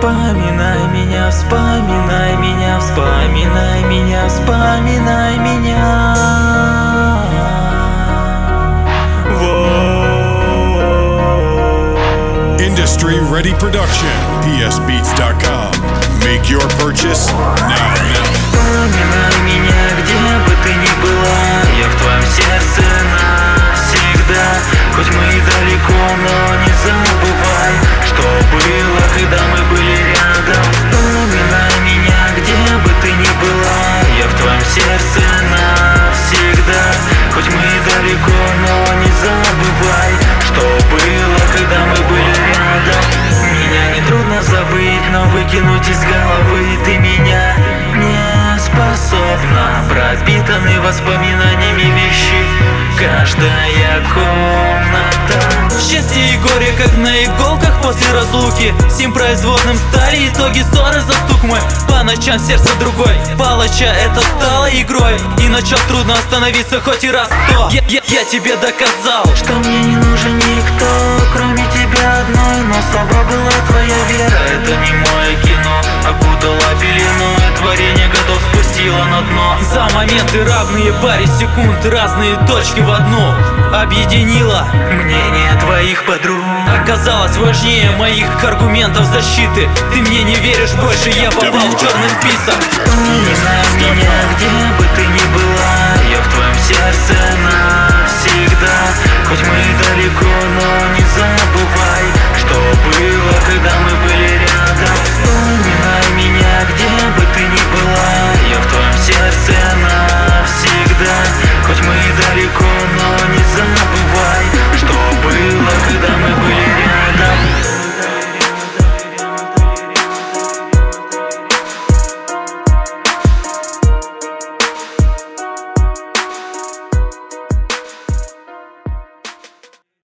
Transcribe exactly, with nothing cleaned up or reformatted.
Вспоминай меня, вспоминай меня, вспоминай меня, вспоминай меня. Industry Ready Production, P S Beats dot com. Make your purchase now. Вспоминай меня, где бы ты ни была, я в твоем сердце навсегда. Хоть мы и далеко, но не забывай, что было, когда мы были рядом. Вспоминай меня, где бы ты ни была, я в твоем сердце навсегда. Хоть мы и далеко, но не забывай, что было, когда мы были рядом. Меня нетрудно забыть, но выкинуть из головы ты меня не способна. Пропитаны воспоминаниями вещи каждая комната. Счастье и горе, как на иголках после разлуки. Сим производным стали итоги ссоры за стук мой. По ночам сердце другой палача, это стало игрой. И на час трудно остановиться хоть и раз сто. Я, я, я тебе доказал, что мне не нужен никто, кроме тебя одной. Но слаба была твоя вера, это не мое кино. Окутала пелену, творение годов спустила на дно. За моменты равные паре секунд, разные точки в одну объединила. Мнение твоих подруг оказалось важнее моих аргументов защиты. Ты мне не веришь больше, я попал в черный список. Вспоминай меня, где бы ты ни была, я в твоем сердце навсегда.